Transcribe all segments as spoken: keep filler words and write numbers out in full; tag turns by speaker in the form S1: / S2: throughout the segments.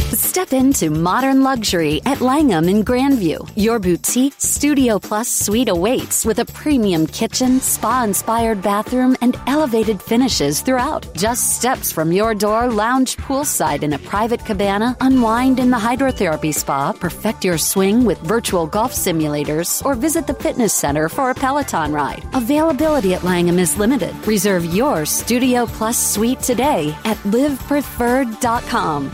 S1: Step into modern luxury at Langham in Grandview. Your boutique Studio Plus suite awaits with a premium kitchen, spa-inspired bathroom, and elevated finishes throughout. Just steps from your door, lounge poolside in a private cabana, unwind in the hydrotherapy spa, perfect your swing with virtual golf simulators, or visit the fitness center for a Peloton ride. Availability at Langham is limited. Reserve your Studio Plus suite today at live preferred dot com.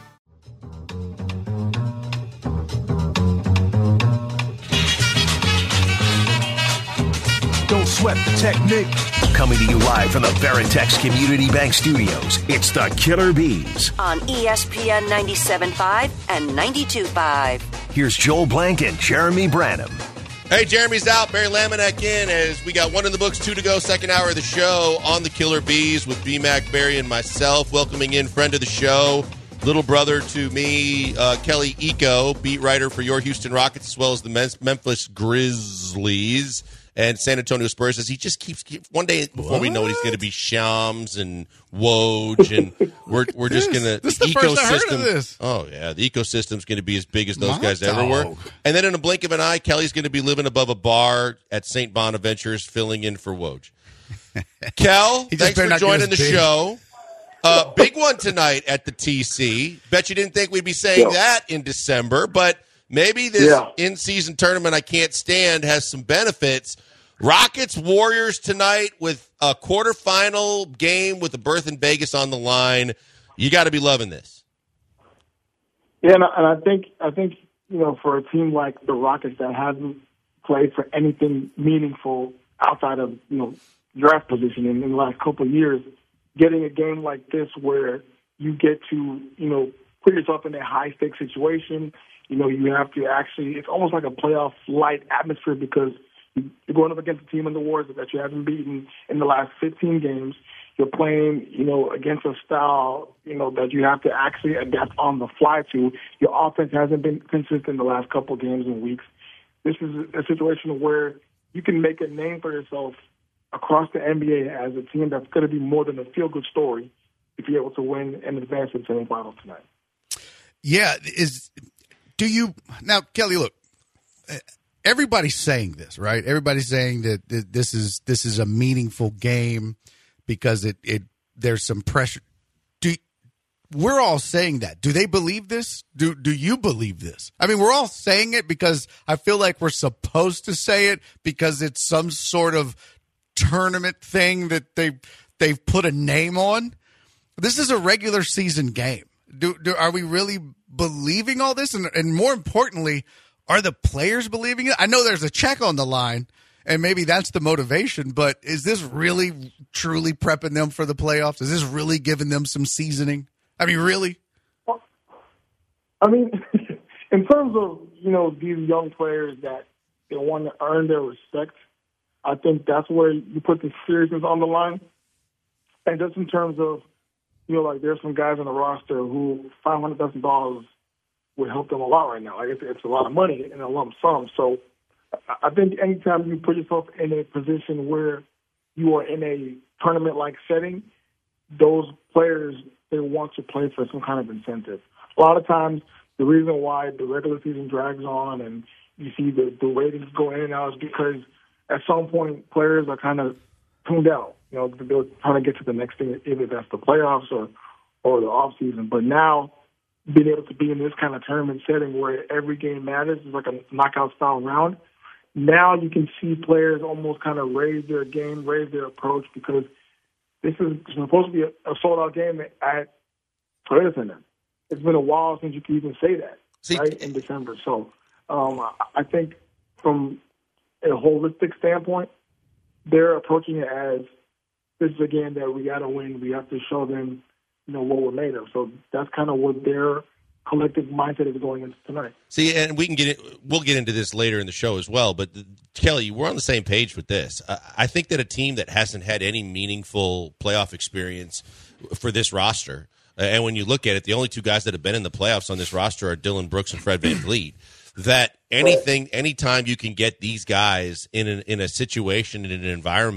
S2: Don't sweat the technique. Coming to you live from the Veritex Community Bank Studios, it's the Killer Bees
S3: on E S P N ninety-seven point five and ninety-two point five.
S2: Here's Joel Blank and Jeremy Branham.
S4: Hey, Jeremy's out. Barry Laminack in as we got one in the books, two to go, second hour of the show on the Killer Bees with B-Mac, Barry, and myself. Welcoming in friend of the show, little brother to me, uh, Kelly Eco, beat writer for your Houston Rockets as well as the Memphis Grizzlies and San Antonio Spurs. As he just keeps, keep, one day before what? we know it, he's going to be Shams and Woj, and we're we're just going to,
S5: the ecosystem. First I heard of this.
S4: Oh, yeah, the ecosystem's going to be as big as those
S5: My
S4: guys
S5: dog.
S4: ever were. And then in a blink of an eye, Kelly's going to be living above a bar at Saint Bonaventures, filling in for Woj. Kel, thanks for joining the big. show. Uh, big one tonight at the T C. Bet you didn't think we'd be saying yeah. that in December, but maybe this yeah. in-season tournament I can't stand has some benefits. Rockets Warriors tonight with a quarterfinal game with the berth in Vegas on the line. You got to be loving this.
S6: Yeah, and I, and I think I think you know for a team like the Rockets that hasn't played for anything meaningful outside of you know draft position in, in the last couple of years, getting a game like this where you get to you know put yourself in a high stakes situation. You know you have to actually. It's almost like a playoff light atmosphere because you're going up against a team in the Warriors that you haven't beaten in the last fifteen games. You're playing, you know, against a style, you know, that you have to actually adapt on the fly to. Your offense hasn't been consistent the last couple of games and weeks. This is a situation where you can make a name for yourself across the N B A as a team that's going to be more than a feel-good story if you're able to win and advance to the semifinals tonight.
S5: Yeah, is do you now, Kelly? Look. Uh, Everybody's saying this, right? Everybody's saying that this is this is a meaningful game because it, it there's some pressure. Do we're all saying that? Do they believe this? Do do you believe this? I mean, we're all saying it because I feel like we're supposed to say it because it's some sort of tournament thing that they they've put a name on. This is a regular season game. Do, do are we really believing all this? And and more importantly, are the players believing it? I know there's a check on the line, and maybe that's the motivation, but is this really, truly prepping them for the playoffs? Is this really giving them some seasoning? I mean, really?
S6: Well, I mean, in terms of, you know, these young players that they want to earn their respect, I think that's where you put the seriousness on the line. And just in terms of, you know, like there's some guys on the roster who five hundred thousand dollars would help them a lot right now. Like it's, it's a lot of money in a lump sum. So I think anytime you put yourself in a position where you are in a tournament-like setting, those players, they want to play for some kind of incentive. A lot of times, the reason why the regular season drags on and you see the, the ratings go in and out is because at some point players are kind of tuned out. You know, they're trying to get to the next thing, either that's the playoffs or, or the off season. But now, being able to be in this kind of tournament setting where every game matters is like a knockout-style round, now you can see players almost kind of raise their game, raise their approach, because this is supposed to be a, a sold-out game at Toyota Center. It's been a while since you could even say that, see, right, in December. So um, I think from a holistic standpoint, they're approaching it as this is a game that we got to win. We have to show them you know, what we're made of. So that's kind of what their collective mindset is going into tonight.
S4: See, and we can get it, we'll get into this later in the show as well, but Kelly, we're on the same page with this. I think that a team that hasn't had any meaningful playoff experience for this roster, and when you look at it, the only two guys that have been in the playoffs on this roster are Dylan Brooks and Fred VanVleet, that anything, anytime you can get these guys in an, in a situation, in an environment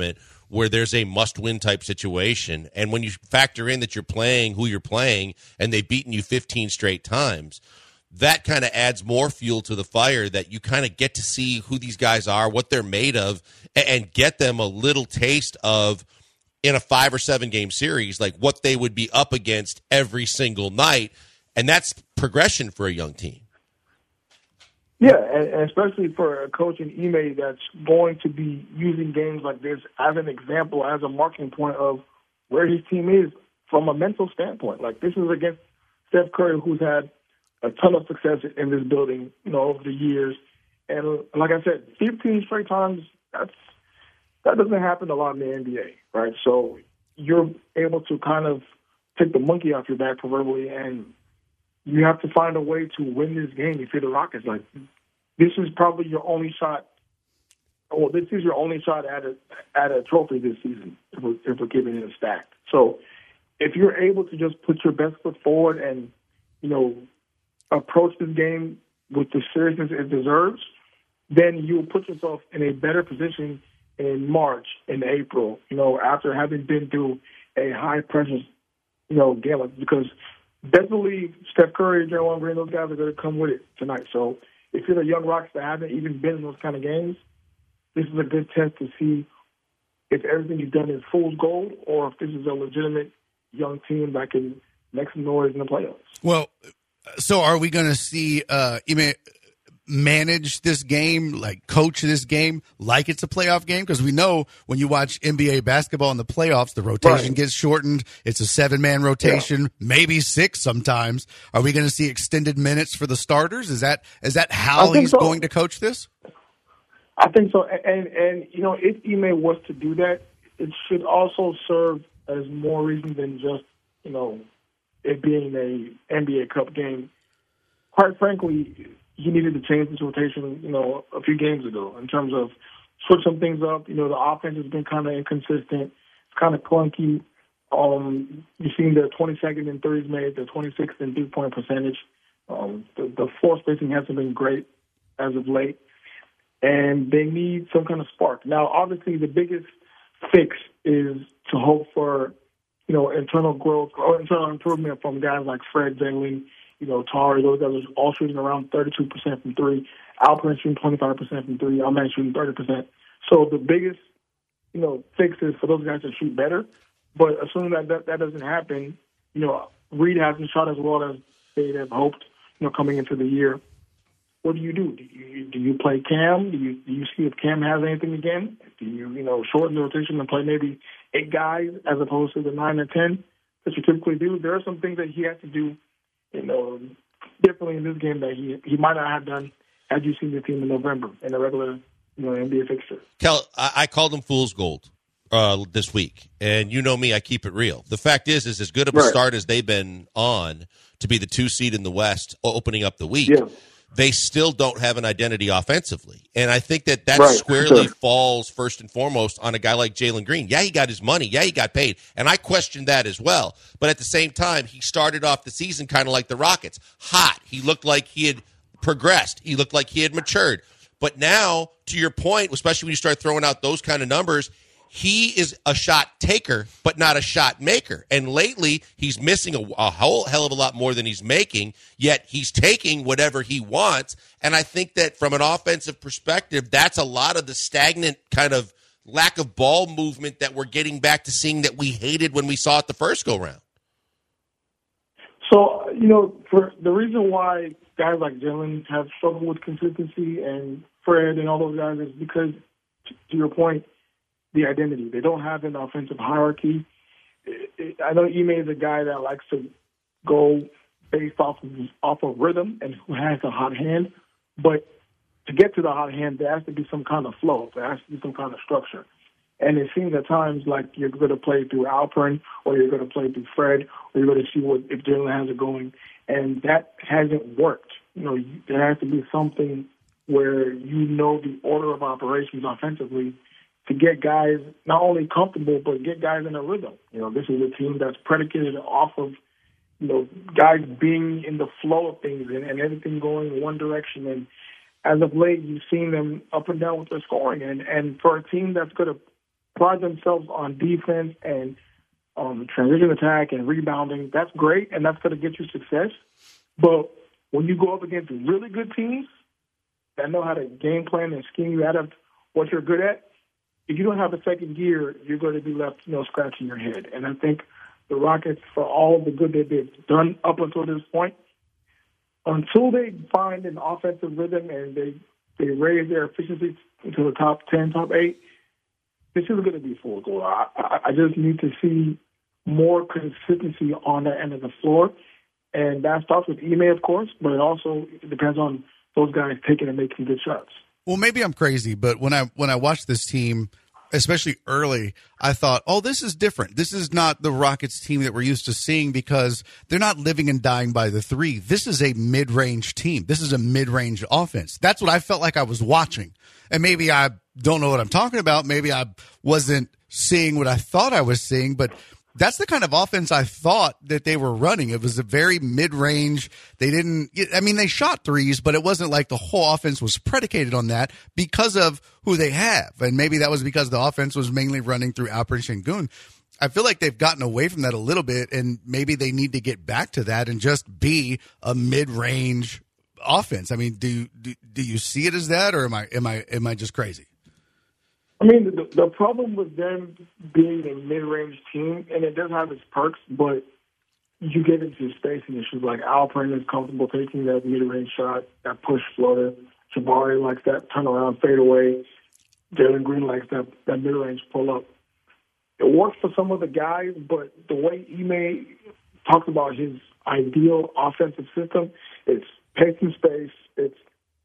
S4: where there's a must-win type situation. And when you factor in that you're playing who you're playing and they've beaten you fifteen straight times, that kind of adds more fuel to the fire, that you kind of get to see who these guys are, what they're made of, and get them a little taste of, in a five or seven game series, like what they would be up against every single night. And that's progression for a young team.
S6: Yeah, and especially for a coach in Ime that's going to be using games like this as an example, as a marking point of where his team is from a mental standpoint. Like, this is against Steph Curry, who's had a ton of success in this building, you know, over the years. And like I said, fifteen straight times, that's that doesn't happen a lot in the N B A, right? So you're able to kind of take the monkey off your back, proverbially, and you have to find a way to win this game if you're the Rockets. Like, this is probably your only shot. Well, this is your only shot at a at a trophy this season, if we're, if we're giving it a stack. So if you're able to just put your best foot forward and, you know, approach this game with the seriousness it deserves, then you'll put yourself in a better position in March, in April, you know, after having been through a high-pressure, you know, game. Because best believe Steph Curry, Draymond Green, those guys are going to come with it tonight. So if you're the young Rockets that haven't even been in those kind of games, this is a good test to see if everything you've done is fool's gold or if this is a legitimate young team that can make some noise in the playoffs.
S5: Well, so are we going to see uh, Ime manage this game, like coach this game like it's a playoff game? Because we know when you watch N B A basketball in the playoffs, the rotation right. gets shortened. It's a seven-man rotation, yeah. maybe six sometimes. Are we going to see extended minutes for the starters? Is that is that how he's so. going to coach this?
S6: I think so. And, and you know, if Ime was to do that, it should also serve as more reason than just, you know, it being a N B A Cup game. Quite frankly, he needed to change this rotation, you know, a few games ago in terms of switch some things up. You know, the offense has been kind of inconsistent. It's kind of clunky. Um, you've seen the twenty-second in threes made, the twenty-sixth in three-point percentage. Um, the, the floor spacing hasn't been great as of late. And they need some kind of spark. Now, obviously, the biggest fix is to hope for, you know, internal growth or internal improvement from guys like Fred, Jalen, you know, Tari. Those guys are all shooting around thirty-two percent from three. Alperen shooting twenty-five percent from three. I'm shooting thirty percent. So the biggest, you know, fix is for those guys to shoot better. But assuming that that, that doesn't happen, you know, Reed hasn't shot as well as they'd have hoped, you know, coming into the year. What do you do? Do you, do you play Cam? Do you, do you see if Cam has anything again? Do you, you know, shorten the rotation and play maybe eight guys as opposed to the nine or ten that you typically do? There are some things that he has to do, you know, differently in this game that he he might not have done had you seen the team in November in a regular, you know, N B A fixture.
S4: Kel, I, I called him fool's gold uh, this week, and you know me, I keep it real. The fact is, is as good of a right. start as they've been on to be the two seed in the West, opening up the week.
S6: Yeah.
S4: They still don't have an identity offensively. And I think that that
S6: right,
S4: squarely
S6: sure.
S4: falls first and foremost on a guy like Jalen Green. Yeah, he got his money. Yeah, he got paid. And I question that as well. But at the same time, he started off the season kind of like the Rockets. Hot. He looked like he had progressed. He looked like he had matured. But now, to your point, especially when you start throwing out those kind of numbers, he is a shot taker, but not a shot maker. And lately, he's missing a, a whole hell of a lot more than he's making, yet he's taking whatever he wants. And I think that from an offensive perspective, that's a lot of the stagnant kind of lack of ball movement that we're getting back to seeing that we hated when we saw it the first go-round.
S6: So, you know, for the reason why guys like Jalen have struggled with consistency and Fred and all those guys is because, to your point, the identity. They don't have an offensive hierarchy. It, it, I know Ime is a guy that likes to go based off of off of rhythm and who has a hot hand, but to get to the hot hand, there has to be some kind of flow. There has to be some kind of structure. And it seems at times like you're going to play through Alperen or you're going to play through Fred or you're going to see what if Jalen has it going, and that hasn't worked. You know, there has to be something where you know the order of operations offensively to get guys not only comfortable, but get guys in a rhythm. You know, this is a team that's predicated off of, you know, guys being in the flow of things and, and everything going in one direction. And as of late, you've seen them up and down with their scoring. And, and for a team that's going to pride themselves on defense and um, transition attack and rebounding. That's great, and that's going to get you success. But when you go up against really good teams that know how to game plan and scheme you out of what you're good at, if you don't have a second gear, you're going to be left, you know, scratching your head. And I think the Rockets, for all the good that they've done up until this point, until they find an offensive rhythm and they, they raise their efficiency to the top ten, top eight, this is going to be full goal. I, I, I just need to see more consistency on that end of the floor. And that starts with Ime, of course, but it also depends on those guys taking and making good shots.
S5: Well, maybe I'm crazy, but when I when I watched this team, especially early, I thought, oh, this is different. This is not the Rockets team that we're used to seeing because they're not living and dying by the three. This is a mid-range team. This is a mid-range offense. That's what I felt like I was watching. And maybe I don't know what I'm talking about. Maybe I wasn't seeing what I thought I was seeing, but that's the kind of offense I thought that they were running. It was a very mid-range. They didn't – I mean, they shot threes, but it wasn't like the whole offense was predicated on that because of who they have. And maybe that was because the offense was mainly running through Alperen Sengun. I feel like they've gotten away from that a little bit, and maybe they need to get back to that and just be a mid-range offense. I mean, do do, do you see it as that, or am I am I am I just crazy?
S6: I mean, the, the problem with them being a mid-range team, and it does have its perks, but you get into spacing issues. Like Alperen is comfortable taking that mid-range shot, that push floater. Jabari likes that turnaround fadeaway. Jalen Green likes that, that mid-range pull-up. It works for some of the guys, but the way Ime talks about his ideal offensive system, it's pace and space. It's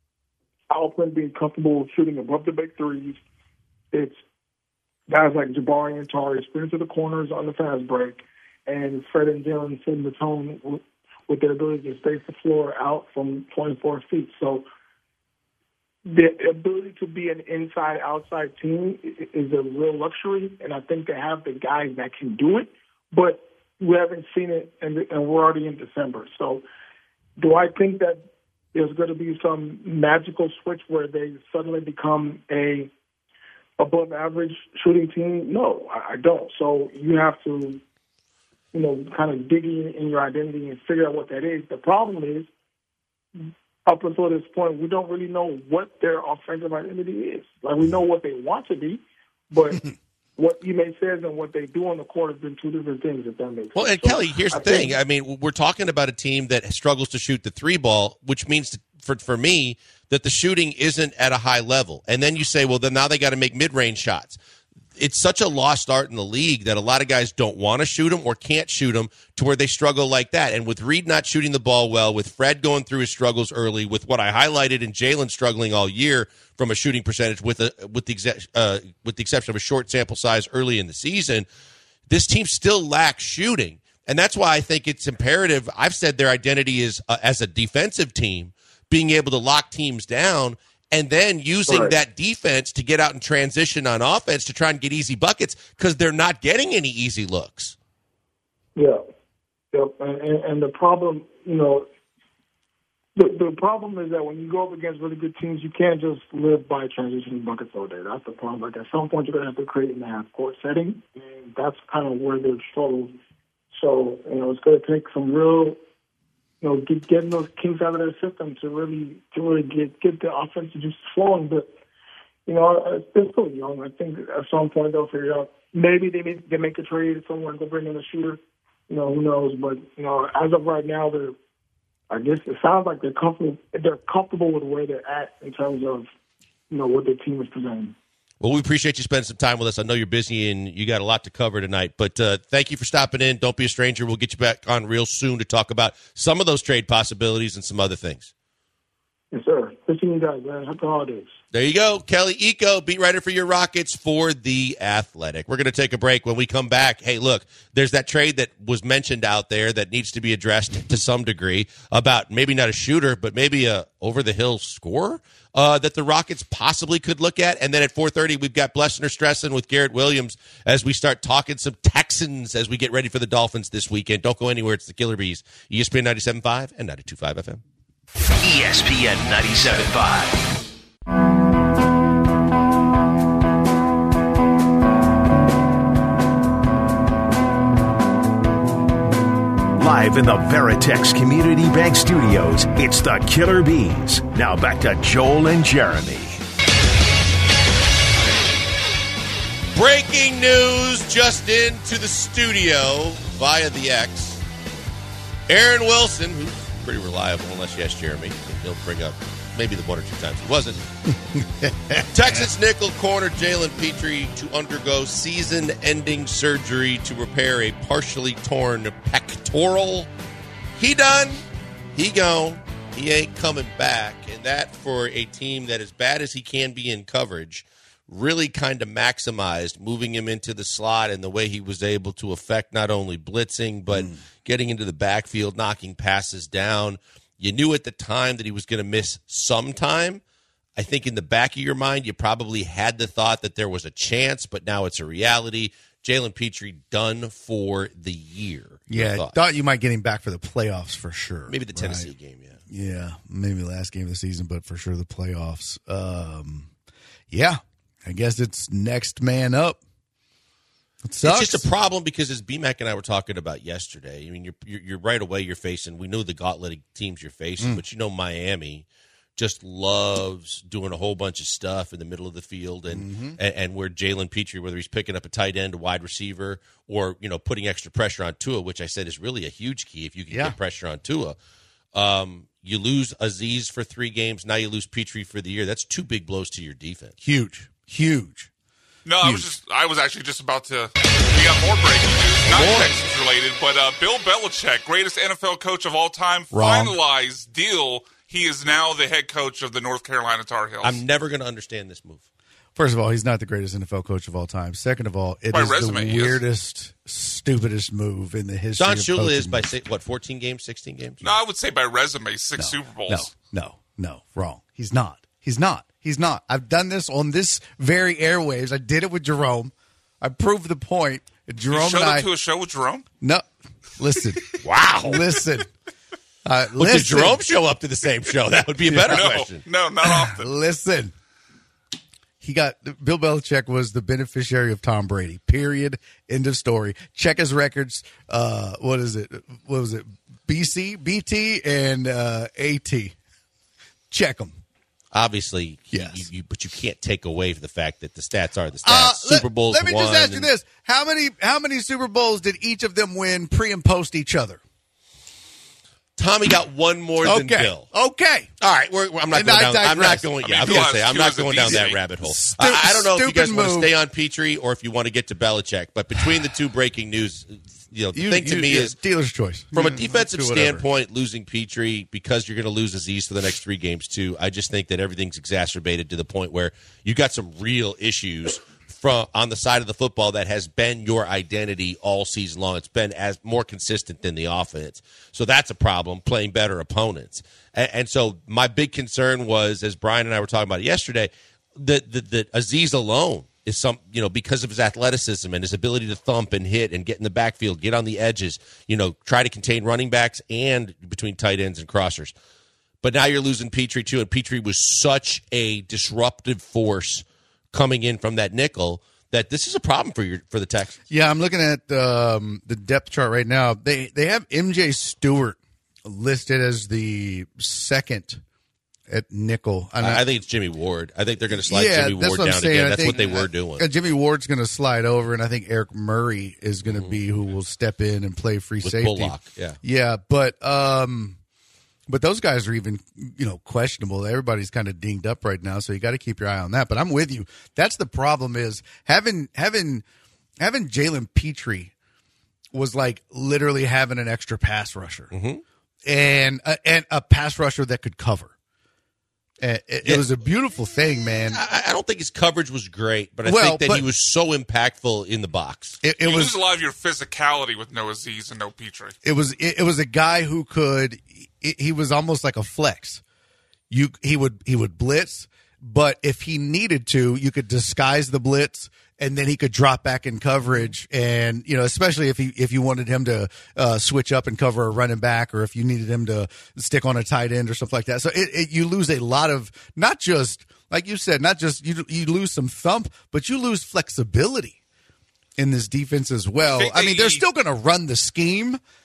S6: Alperen being comfortable shooting above the big threes. It's guys like Jabari and Tari sprint to the corners on the fast break, and Fred and Jalen setting the tone with, with their ability to space the floor out from twenty-four feet. So the ability to be an inside-outside team is a real luxury, and I think they have the guys that can do it, but we haven't seen it, and, and we're already in December. So do I think that there's going to be some magical switch where they suddenly become a above average shooting team? No, I don't. So you have to, you know, kind of dig in, in your identity and figure out what that is. The problem is, up until this point, we don't really know what their offensive identity is. Like, we know what they want to be, but what Ime says and what they do on the court have been two different things, if that makes sense.
S4: Well, and
S6: so
S4: Kelly, here's
S6: I
S4: the thing.
S6: think,
S4: I mean, we're talking about a team that struggles to shoot the three ball, which means to, for for me that the shooting isn't at a high level. And then you say, well, then now they got to make mid-range shots. It's such a lost art in the league that a lot of guys don't want to shoot them or can't shoot them to where they struggle like that. And with Reed not shooting the ball well, with Fred going through his struggles early, with what I highlighted and Jalen struggling all year from a shooting percentage, with a with the exe- uh, with the exception of a short sample size early in the season, this team still lacks shooting. And that's why I think it's imperative. I've said their identity is uh, as a defensive team, being able to lock teams down and then using
S6: right.
S4: that defense to get out and transition on offense to try and get easy buckets because they're not getting any easy looks.
S6: Yeah. Yep. And, and, and the problem, you know, the, the problem is that when you go up against really good teams, you can't just live by transitioning buckets all day. That's the problem. Like, at some point, you're going to have to create in the half-court setting, and that's kind of where they've struggled. So, you know, it's going to take some real, you know, get, getting those kinks out of their system to really to really get, get the offense just flowing. But, you know, they're still young. I think at some point they'll figure out. Maybe they make, they make a trade, someone go bring in a shooter. You know, who knows? But, you know, as of right now, they're, I guess it sounds like they're comfortable. They're comfortable with where they're at in terms of, you know, what their team is presenting.
S4: Well, we appreciate you spending some time with us. I know you're busy and you got a lot to cover tonight, but uh, thank you for stopping in. Don't be a stranger. We'll get you back on real soon to talk about some of those trade possibilities and some other things.
S6: Yes, sir. Good seeing you guys, man. Happy holidays.
S4: There you go. Kelly Iko, beat writer for your Rockets for The Athletic. We're going to take a break. When we come back, hey, look, there's that trade that was mentioned out there that needs to be addressed to some degree about maybe not a shooter, but maybe a over-the-hill scorer uh, that the Rockets possibly could look at. And then at four thirty, we've got Blessner Stressin with Garrett Williams as we start talking some Texans as we get ready for the Dolphins this weekend. Don't go anywhere. It's the Killer Bees. E S P N ninety-seven point five and ninety-two point five F M.
S2: E S P N ninety-seven point five. Live in the Veritex Community Bank Studios, it's the Killer Bees. Now back to Joel and Jeremy.
S4: Breaking news just into the studio via the X. Aaron Wilson, who's pretty reliable unless you ask Jeremy, he'll bring up maybe the one or two times he wasn't. Texas nickel corner Jalen Petrie to undergo season-ending surgery to repair a partially torn pectoral. He done. He gone. He ain't coming back. And that, for a team that, as bad as he can be in coverage, really kind of maximized moving him into the slot and the way he was able to affect not only blitzing, but mm. getting into the backfield, knocking passes down. You knew at the time that he was going to miss some time. I think in the back of your mind, you probably had the thought that there was a chance, but now it's a reality. Jalen Petrie done for the year.
S5: Yeah, thought. thought you might get him back for the playoffs for sure.
S4: Maybe the Tennessee
S5: right?
S4: game, yeah.
S5: Yeah, maybe the last game of the season, but for sure the playoffs. Um, yeah, I guess it's next man up. It sucks.
S4: It's just a problem because, as B-Mac and I were talking about yesterday, I mean, you're, you're, you're right away you're facing, we know the gauntlet of teams you're facing, mm. but you know Miami just loves doing a whole bunch of stuff in the middle of the field, and mm-hmm. and, and where Jalen Petrie, whether he's picking up a tight end, a wide receiver, or, you know, putting extra pressure on Tua, which I said is really a huge key if you can yeah. get pressure on Tua. Um, you lose Azeez for three games, now you lose Petrie for the year. That's two big blows to your defense.
S5: Huge, huge.
S7: No, I was just I was actually just about to. We got more breaking news, not Texans related, but uh, Bill Belichick, greatest N F L coach of all time,
S5: Wrong.
S7: finalized deal. He is now the head coach of the North Carolina Tar Heels.
S4: I'm never going to understand this move.
S5: First of all, he's not the greatest N F L coach of all time. Second of all, it
S7: by
S5: is
S7: resume,
S5: the weirdest, stupidest move in the history
S4: Don
S5: of
S4: Shula is by,
S5: moves.
S4: what, fourteen games, sixteen games?
S7: No, I would say by resume, six
S5: no,
S7: Super Bowls.
S5: No, no, no, wrong. He's not. He's not. He's not. I've done this on this very airwaves. I did it with Jerome. I proved the point. Jerome
S7: you showed
S5: and I.
S7: up to a show with Jerome?
S5: No. Listen.
S4: Wow.
S5: Listen. Uh,
S4: well,
S5: listen.
S4: did Jerome show up to the same show? That would be a better
S7: no,
S4: question.
S7: No, not often.
S5: Listen. He got Bill Belichick was the beneficiary of Tom Brady. Period. End of story. Check his records. Uh, what is it? What was it? B C, B T, and uh, A T. Check them.
S4: Obviously,
S5: yes.
S4: you, you, but you can't take away the fact that the stats are the stats.
S5: Uh,
S4: Super Bowls.
S5: Let me
S4: won
S5: just ask you
S4: and,
S5: this: how many how many Super Bowls did each of them win pre and post each other?
S4: Tommy got one more
S5: okay.
S4: than Bill.
S5: Okay,
S4: all right. We're, I'm not
S5: and
S4: going
S5: I
S4: down.
S5: digress.
S4: I'm not going. Yeah, I, mean, I was going to say I'm not going down that rabbit hole.
S5: Stu-
S4: I, I don't know if you guys
S5: move.
S4: want to stay on Petrie or if you want to get to Belichick. But between the two breaking news, you know, the
S5: you,
S4: thing to
S5: you,
S4: me
S5: yeah,
S4: is
S5: dealer's choice.
S4: From a
S5: yeah,
S4: defensive standpoint, losing Petrie because you're going to lose Azeez for the next three games too. I just think that everything's exacerbated to the point where you got some real issues from on the side of the football that has been your identity all season long. It's been as more consistent than the offense, so that's a problem. Playing better opponents, and, and so my big concern was, as Brian and I were talking about yesterday, that that that Azeez alone is some, you know, because of his athleticism and his ability to thump and hit and get in the backfield, get on the edges, you know, try to contain running backs and between tight ends and crossers. But now you're losing Petrie too, and Petrie was such a disruptive force coming in from that nickel that this is a problem for your for the Texans.
S5: Yeah, I'm looking at um, the depth chart right now. They they have M J Stewart listed as the second at nickel.
S4: And I, I think it's Jimmy Ward. I think they're going to slide
S5: yeah,
S4: Jimmy Ward down
S5: saying.
S4: again.
S5: I
S4: That's
S5: think,
S4: what they were doing.
S5: Uh, Jimmy Ward's going to slide over, and I think Eric Murray is going to mm-hmm. be who will step in and play free
S4: With
S5: safety.
S4: Bullock, yeah,
S5: yeah, but um, but those guys are even, you know, questionable. Everybody's kind of dinged up right now, so you got to keep your eye on that. But I'm with you. That's the problem is having having having Jalen Petrie was like literally having an extra pass rusher
S4: mm-hmm.
S5: and a, and a pass rusher that could cover. It, it, yeah. it was a beautiful thing, man.
S4: I, I don't think his coverage was great, but I
S5: well,
S4: think that
S5: but,
S4: he was so impactful in the box.
S5: It, it
S7: you
S5: was
S7: lose a lot of your physicality with no Azeez and no Petrie.
S5: It was it, it was a guy who could. It, he was almost like a flex. You he would he would blitz, but if he needed to, you could disguise the blitz, and then he could drop back in coverage. And you know, especially if he if you wanted him to uh, switch up and cover a running back, or if you needed him to stick on a tight end or something like that. So it, it, you lose a lot of not just like you said, not just you you lose some thump, but you lose flexibility in this defense as well. I, I mean, they're still going to run the scheme.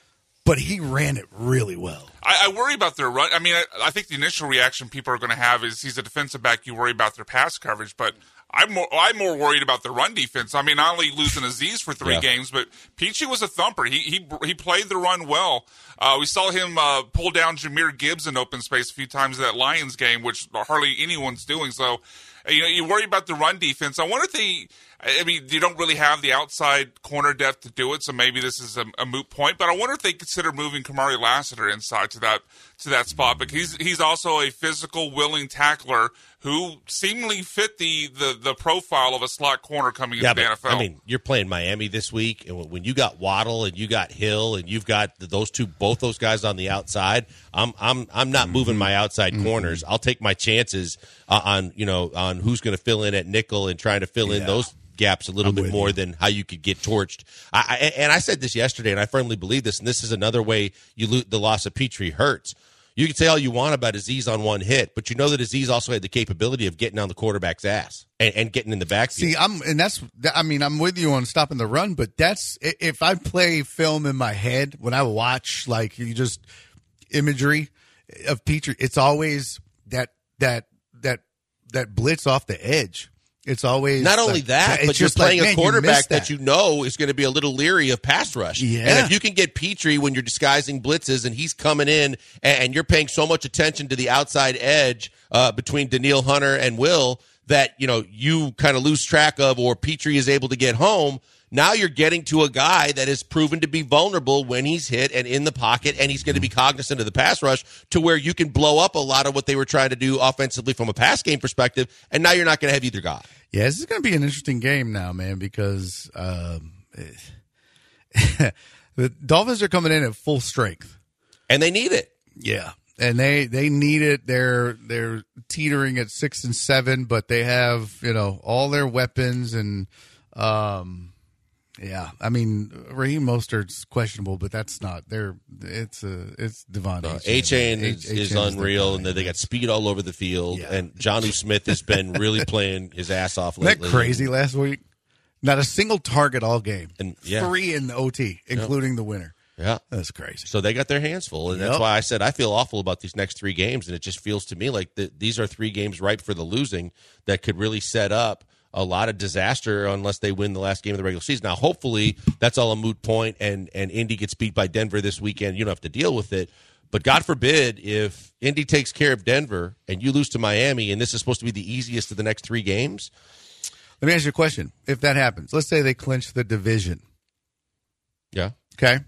S5: but he ran it really well.
S7: I, I worry about their run. I mean, I, I think the initial reaction people are going to have is he's a defensive back. You worry about their pass coverage, but I'm more, I'm more worried about the run defense. I mean, not only losing Azeez for three yeah. games, but Peachy was a thumper. He he he played the run well. Uh, we saw him uh, pull down Jahmyr Gibbs in open space a few times in that Lions game, which hardly anyone's doing. So, you know, you worry about the run defense. I wonder if they. I mean, you don't really have the outside corner depth to do it, so maybe this is a, a moot point. But I wonder if they consider moving Kamari Lassiter inside to that to that spot, because he's he's also a physical, willing tackler who seemingly fit the, the, the profile of a slot corner coming
S4: yeah,
S7: into the
S4: but,
S7: N F L.
S4: I mean, you're playing Miami this week, and when you got Waddle and you got Hill and you've got those two, both those guys on the outside, I'm I'm I'm not mm-hmm. moving my outside mm-hmm. corners. I'll take my chances uh, on you know on who's going to fill in at nickel and trying to fill yeah. in those gaps a little I'm bit more you. than how you could get torched. I, I, and I said this yesterday, and I firmly believe this, and this is another way you lo- the loss of Petrie hurts. You can say all you want about Azeez on one hit, but you know that Azeez also had the capability of getting on the quarterback's ass and, and getting in the backfield.
S5: See, I'm and that's I mean I'm with you on stopping the run, but that's if I play film in my head when I watch like you just imagery of Petrie, it's always that that that that blitz off the edge. It's always
S4: not only
S5: like,
S4: that, but you're playing
S5: like,
S4: a quarterback
S5: you that.
S4: that you know is going to be a little leery of pass rush.
S5: Yeah.
S4: And if you can get Petrie when you're disguising blitzes and he's coming in and you're paying so much attention to the outside edge uh, between Danielle Hunter and Will that you know you kind of lose track of, or Petrie is able to get home. Now you're getting to a guy that is proven to be vulnerable when he's hit and in the pocket, and he's going to be cognizant of the pass rush to where you can blow up a lot of what they were trying to do offensively from a pass game perspective, and now you're not going to have either guy.
S5: Yeah, this is going to be an interesting game now, man, because um, the Dolphins are coming in at full strength.
S4: And they need it.
S5: Yeah, and they, they need it. They're they're teetering at six and seven, but they have, you know, all their weapons and um, – yeah, I mean Raheem Mostert's questionable, but that's not. They're it's a it's Devon.
S4: Uh, Achane is, is unreal, and they got speed all over the field. Yeah. And Jonnu Smith has been really playing his ass off lately.
S5: Isn't that crazy last week? Not a single target all game,
S4: and yeah.
S5: three in the O T, including
S4: yeah.
S5: the winner.
S4: Yeah,
S5: that's crazy.
S4: So they got their hands full, and yep. that's why I said I feel awful about these next three games, and it just feels to me like the, these are three games ripe for the losing that could really set up a lot of disaster unless they win the last game of the regular season. Now, hopefully, that's all a moot point, and, and Indy gets beat by Denver this weekend. You don't have to deal with it. But God forbid if Indy takes care of Denver and you lose to Miami, and this is supposed to be the easiest of the next three games.
S5: Let me ask you a question. If that happens, let's say they clinch the division.
S4: Yeah.
S5: Okay.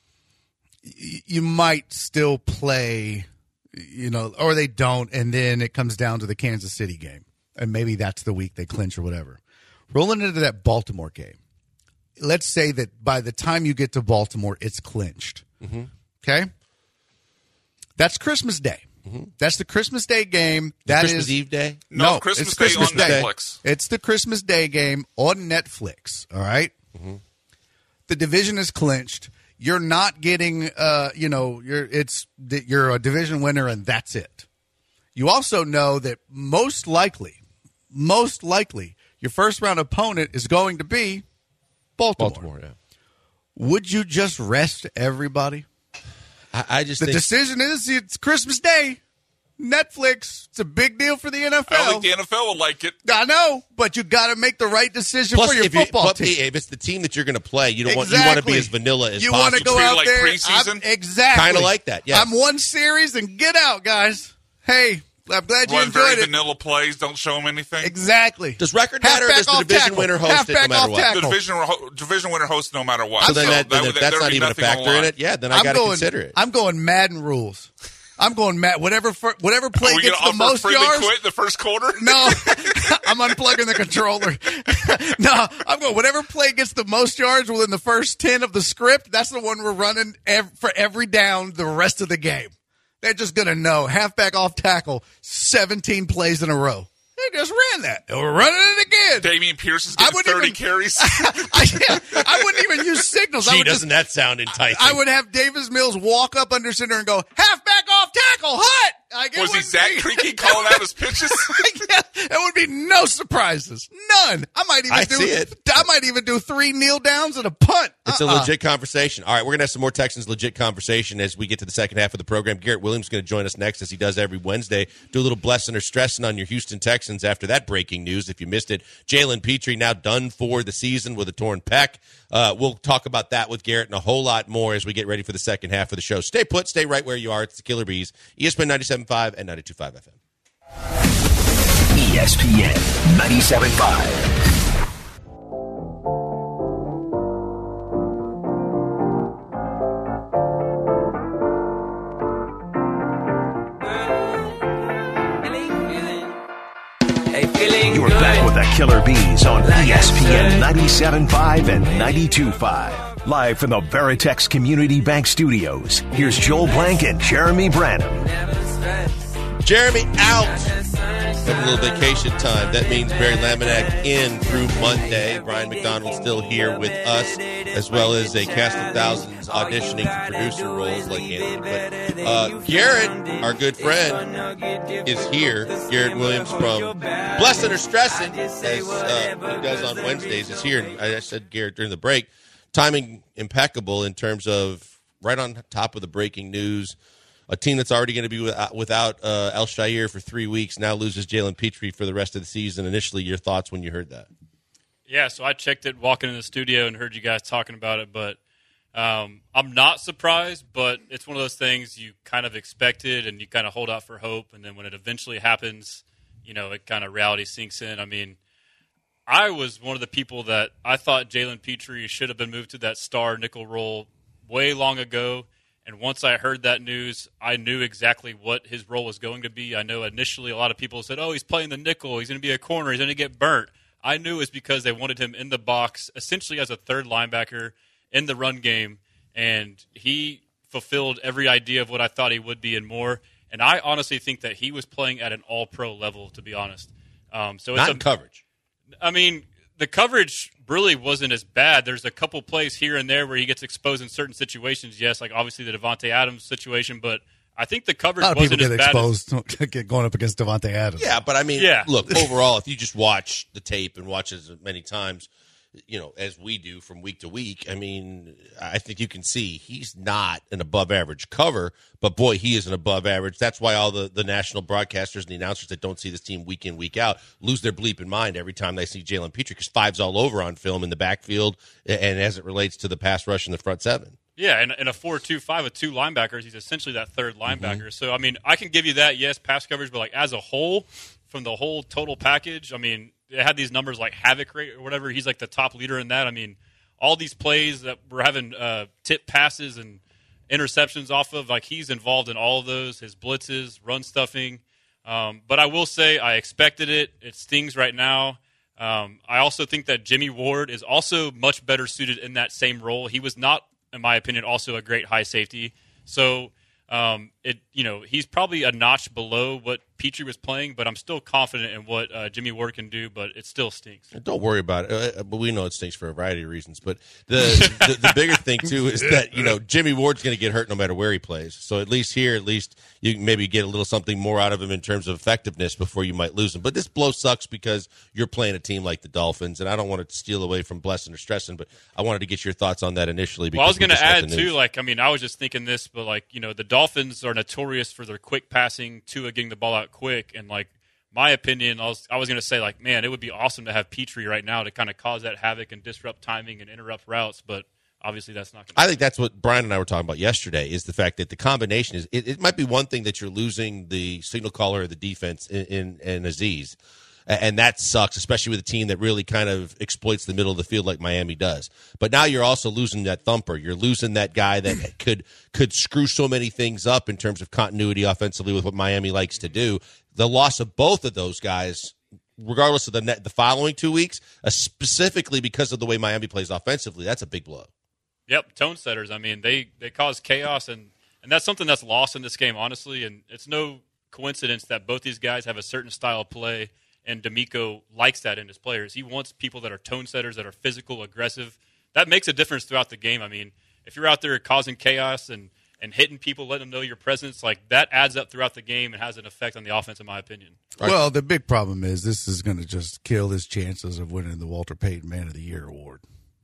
S5: You might still play, you know, or they don't, and then it comes down to the Kansas City game. And maybe that's the week they clinch or whatever. Rolling into that Baltimore game, let's say that by the time you get to Baltimore, it's clinched.
S4: Mm-hmm.
S5: Okay? That's Christmas Day.
S4: Mm-hmm.
S5: That's the Christmas Day game. That
S4: Christmas
S5: is,
S4: Eve Day?
S7: No,
S5: no
S7: Christmas
S5: it's
S7: Day
S5: Christmas
S7: on
S5: Day.
S7: Netflix.
S5: It's the Christmas Day game on Netflix. All right?
S4: Mm-hmm.
S5: The division is clinched. You're not getting, uh, you know, you're it's you're a division winner and that's it. You also know that most likely, most likely, your first round opponent is going to be Baltimore.
S4: Baltimore, yeah.
S5: Would you just rest everybody?
S4: I, I just
S5: the
S4: think...
S5: decision is it's Christmas Day. Netflix. It's a big deal for the N F L.
S7: I don't think the N F L would like it.
S5: I know, but you got to make the right decision
S4: Plus,
S5: for your
S4: if
S5: football
S4: you,
S5: team.
S4: If it's the team that you're going to play, you don't
S5: exactly.
S4: want you want to be as vanilla as
S5: you
S4: possible.
S5: You want to go
S7: Treat
S5: out
S7: it like
S5: there.
S7: preseason?
S5: I'm, exactly.
S4: Kind of like that. Yeah.
S5: I'm one series and get out, guys. Hey, I'm glad you
S7: Run
S5: enjoyed
S7: very
S5: it.
S7: vanilla plays. Don't show them anything.
S5: Exactly.
S4: Does record matter? Or does the division
S5: tackle.
S4: winner host it no matter what?
S5: Tackle.
S7: The division division winner hosts no matter what.
S4: So then,
S7: so
S4: that, then
S7: that,
S4: if that's not even a factor in it, yeah, then I got to consider it.
S5: I'm going Madden rules. I'm going Matt. Whatever whatever play gets the most
S7: freely
S5: yards.
S7: Quit in the first quarter?
S5: No, I'm unplugging the controller. No, I'm going whatever play gets the most yards within the first ten of the script. That's the one we're running ev- for every down the rest of the game. They're just gonna know halfback off tackle, seventeen plays in a row. They just ran that. And we're running it again.
S7: Damian Pierce is getting thirty
S5: even,
S7: carries.
S5: I, yeah, I wouldn't even use signals.
S4: Gee,
S5: I would
S4: doesn't
S5: just,
S4: that sound enticing?
S5: I would have Davis Mills walk up under center and go, halfback off tackle, hut! Like,
S7: was he Zach Creaky calling out his pitches?
S5: yeah, There would be no surprises. None. I might even
S4: I
S5: do
S4: see it.
S5: I might even do three kneel downs and a punt.
S4: It's uh-uh. a legit conversation. All right, we're going to have some more Texans legit conversation as we get to the second half of the program. Garrett Williams is going to join us next, as he does every Wednesday. Do a little blessing or stressing on your Houston Texans after that breaking news. If you missed it, Jalen Petrie now done for the season with a torn pec. Uh, we'll talk about that with Garrett and a whole lot more as we get ready for the second half of the show. Stay put. Stay right where you are. It's the Killer Bees, E S P N ninety-seven point five and ninety-two point five F M.
S2: E S P N ninety-seven point five. You're back with the Killer Bees on E S P N ninety-seven point five and ninety-two point five. Live from the Veritex Community Bank Studios, here's Joel Blank and Jeremy Branham.
S4: Jeremy out. Having a little vacation time. That means Barry Laminack in through Monday. Brian McDonald still here with us, as well as a cast of thousands auditioning for producer roles like Anthony. But uh, Garrett, our good friend, is here. Garrett Williams from Blessing or Stressing, as uh, he does on Wednesdays, is here. And I said Garrett during the break. Timing impeccable in terms of right on top of the breaking news. A team that's already going to be without, without uh, El Shair for three weeks now loses Jalen Petrie for the rest of the season. Initially, your thoughts when you heard that?
S8: Yeah, so I checked it walking in the studio and heard you guys talking about it, but um, I'm not surprised, but it's one of those things you kind of expected and you kind of hold out for hope, and then when it eventually happens, you know, it kind of reality sinks in. I mean, I was one of the people that I thought Jalen Petrie should have been moved to that star nickel role way long ago. And once I heard that news, I knew exactly what his role was going to be. I know initially a lot of people said, oh, he's playing the nickel, he's going to be a corner, he's going to get burnt. I knew it was because they wanted him in the box, essentially as a third linebacker in the run game, and he fulfilled every idea of what I thought he would be and more. And I honestly think that he was playing at an all-pro level, to be honest. Um, so it's
S4: Not
S8: a,
S4: in coverage.
S8: I mean, the coverage really wasn't as bad. There's a couple plays here and there where he gets exposed in certain situations. Yes, like obviously the Devontae Adams situation, but I think the coverage
S5: wasn't
S8: as bad. A lot of
S5: people get exposed as, going up against Devontae Adams.
S4: Yeah, but I mean,
S8: yeah.
S4: look, overall, if you just watch the tape and watch it as many times, you know, as we do from week to week, I mean, I think you can see he's not an above-average cover, but, boy, he is an above-average. That's why all the, the national broadcasters and the announcers that don't see this team week in, week out lose their bleeping mind every time they see Jalen Petrie, because five's all over on film in the backfield and as it relates to the pass rush in the front seven.
S8: Yeah, and in a four two five with two linebackers, he's essentially that third linebacker. Mm-hmm. So, I mean, I can give you that, yes, pass coverage, but, like, as a whole, from the whole total package, I mean, they had these numbers like havoc rate or whatever. He's like the top leader in that. I mean, all these plays that we're having uh, tip passes and interceptions off of, like he's involved in all of those, his blitzes, run stuffing. Um, but I will say I expected it. It stings right now. Um, I also think that Jimmy Ward is also much better suited in that same role. He was not, in my opinion, also a great high safety. So um, it, you know, he's probably a notch below what Petrie was playing, but I'm still confident in what uh, Jimmy Ward can do, but it still stinks.
S4: Don't worry about it. Uh, but we know it stinks for a variety of reasons. But the the, the bigger thing, too, is that, you know, Jimmy Ward's going to get hurt no matter where he plays. So at least here, at least you can maybe get a little something more out of him in terms of effectiveness before you might lose him. But this blow sucks because you're playing a team like the Dolphins, and I don't want to steal away from Blessing or Stressing, but I wanted to get your thoughts on that initially. Because
S8: well, I was
S4: going
S8: to add, too, like, I mean, I was just thinking this, but, like, you know, the Dolphins are notorious for their quick passing, Tua getting the ball out quick, and, like, my opinion, I was, I was going to say, like, man, it would be awesome to have Petrie right now to kind of cause that havoc and disrupt timing and interrupt routes, but obviously that's not going to
S4: I think that's what Brian and I were talking about yesterday, is the fact that the combination is, it, it might be one thing that you're losing the signal caller of the defense in, in, in Azeez, and that sucks, especially with a team that really kind of exploits the middle of the field like Miami does. But now you're also losing that thumper. You're losing that guy that could could screw so many things up in terms of continuity offensively with what Miami likes to do. The loss of both of those guys, regardless of the net, the following two weeks, uh, specifically because of the way Miami plays offensively, that's a big blow.
S8: Yep, tone setters. I mean, they, they cause chaos, and, and that's something that's lost in this game, honestly. And it's no coincidence that both these guys have a certain style of play, and D'Amico likes that in his players. He wants people that are tone setters, that are physical, aggressive. That makes a difference throughout the game. I mean, if you're out there causing chaos and, and hitting people, letting them know your presence, like that adds up throughout the game and has an effect on the offense, in my opinion.
S5: Right. Well, the big problem is this is going to just kill his chances of winning the Walter Payton Man of the Year award.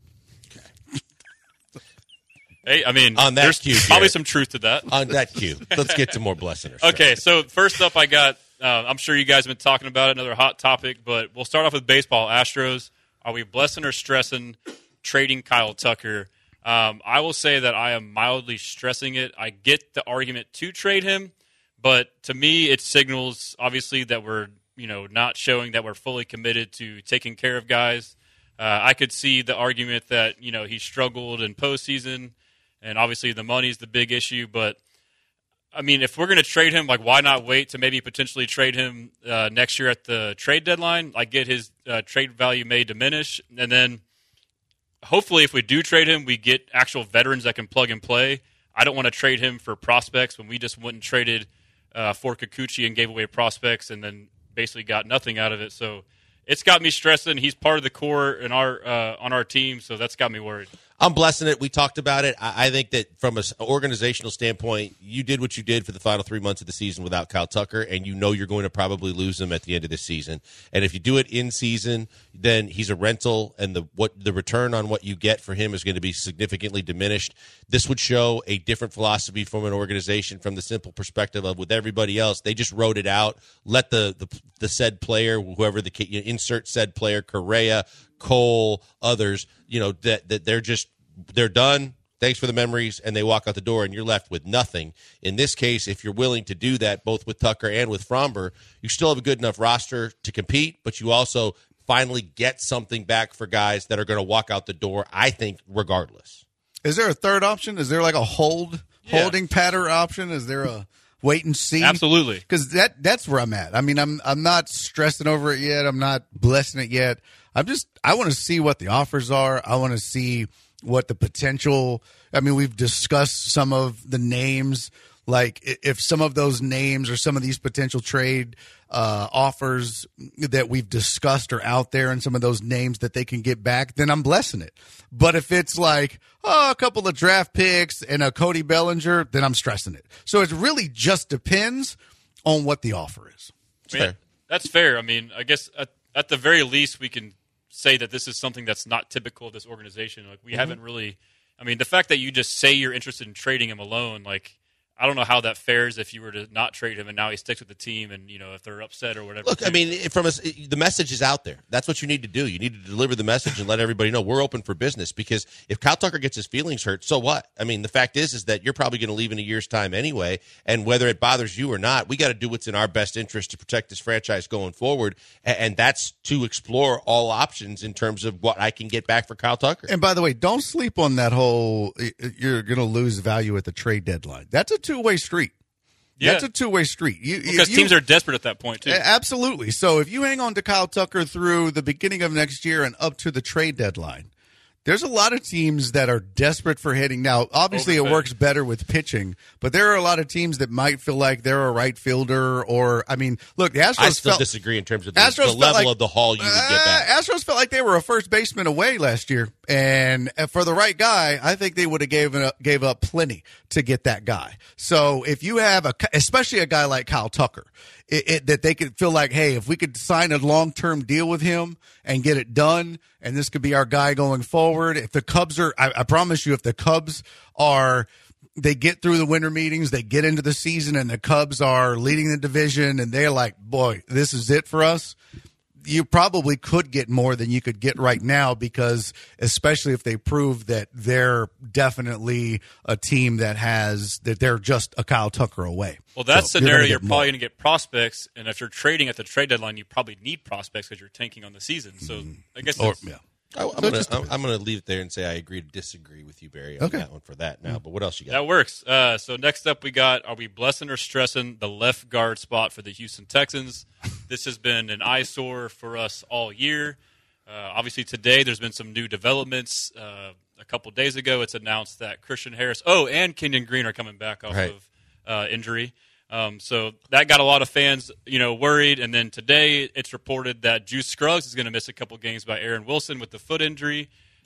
S8: Hey, I mean,
S4: on that
S8: there's
S4: cue,
S8: probably
S4: Garrett.
S8: some truth to that.
S4: On that cue, let's get to more blessing.
S8: Okay, so first up, I got. Uh, I'm sure you guys have been talking about it, another hot topic, but we'll start off with baseball. Astros, are we blessing or stressing trading Kyle Tucker? Um, I will say that I am mildly stressing it. I get the argument to trade him, but to me, it signals obviously that we're you know not showing that we're fully committed to taking care of guys. Uh, I could see the argument that you know he struggled in postseason. And obviously the money is the big issue, but I mean, if we're going to trade him, like, why not wait to maybe potentially trade him uh, next year at the trade deadline, like get his uh, trade value may diminish, and then hopefully if we do trade him, we get actual veterans that can plug and play. I don't want to trade him for prospects when we just went and traded uh, for Kikuchi and gave away prospects and then basically got nothing out of it. So it's got me stressing. He's part of the core in our uh, on our team, so that's got me worried.
S4: I'm blessing it. We talked about it. I, I think that from an organizational standpoint, you did what you did for the final three months of the season without Kyle Tucker, and you know you're going to probably lose him at the end of the season. And if you do it in season, then he's a rental, and the what the return on what you get for him is going to be significantly diminished. This would show a different philosophy from an organization from the simple perspective of with everybody else, they just wrote it out. Let the the, the said player, whoever the you know, insert said player, Correa, Cole, others, you know, that that they're just they're done. Thanks for the memories, and they walk out the door, and you're left with nothing. In this case, if you're willing to do that, both with Tucker and with Fromber, you still have a good enough roster to compete, but you also finally get something back for guys that are going to walk out the door, I think, regardless.
S5: Is there a third option? Is there like a hold yeah. holding pattern option? Is there a wait and see?
S8: Absolutely.
S5: Because that that's where I'm at. I mean, I'm I'm not stressing over it yet. I'm not blessing it yet. I'm just I want to see what the offers are. I want to see what the potential. I mean, we've discussed some of the names. Like if some of those names or some of these potential trade uh, offers that we've discussed are out there and some of those names that they can get back, then I'm blessing it. But if it's like, oh, a couple of draft picks and a Cody Bellinger, then I'm stressing it. So it really just depends on what the offer is.
S8: I mean, that's fair. I mean, I guess at, at the very least we can say that this is something that's not typical of this organization. Like we mm-hmm. haven't really – I mean, the fact that you just say you're interested in trading him alone, like – I don't know how that fares if you were to not trade him and now he sticks with the team and, you know, if they're upset or whatever.
S4: Look, I mean, from a, the message is out there. That's what you need to do. You need to deliver the message and let everybody know we're open for business because if Kyle Tucker gets his feelings hurt, so what? I mean, the fact is is that you're probably going to leave in a year's time anyway, and whether it bothers you or not, we got to do what's in our best interest to protect this franchise going forward, and that's to explore all options in terms of what I can get back for Kyle Tucker.
S5: And by the way, don't sleep on that whole you're going to lose value at the trade deadline. That's a two-way street.
S8: Yeah.
S5: That's a two-way street. You,
S8: because
S5: you,
S8: teams are desperate at that point, too.
S5: Absolutely. So if you hang on to Kyle Tucker through the beginning of next year and up to the trade deadline, there's a lot of teams that are desperate for hitting. Now, obviously Overfed. It works better with pitching, but there are a lot of teams that might feel like they're a right fielder or, I mean, look, the Astros
S4: I still
S5: felt,
S4: disagree in terms of the, the level
S5: like,
S4: of the haul you would uh, get back.
S5: Astros felt like they were a first baseman away last year, and for the right guy, I think they would have gave up, gave up plenty to get that guy. So if you have, a, especially a guy like Kyle Tucker, It, it, that they could feel like, hey, if we could sign a long-term deal with him and get it done, and this could be our guy going forward. If the Cubs are, I, I promise you, if the Cubs are, they get through the winter meetings, they get into the season, and the Cubs are leading the division, and they're like, boy, this is it for us. You probably could get more than you could get right now because especially if they prove that they're definitely a team that has that they're just a Kyle Tucker away.
S8: Well, that
S5: so
S8: scenario,
S5: you're,
S8: you're probably going to get prospects, and if you're trading at the trade deadline, you probably need prospects because you're tanking on the season. So mm-hmm. I guess
S5: or, yeah.
S4: I, I'm going to I'm going to leave it there and say I agree to disagree with you, Barry, on
S5: okay.
S4: that one for that now. But what else you got?
S8: That works. Uh, so next up we got, are we blessing or stressing the left guard spot for the Houston Texans? This has been an eyesore for us all year. Uh, obviously today there's been some new developments. Uh, a couple days ago it's announced that Christian Harris, oh, and Kenyon Green are coming back off
S4: right.
S8: of uh, injury. Um, so that got a lot of fans, you know, worried. And then today it's reported that Juice Scruggs is going to miss a couple games by Aaron Wilson with the foot injury.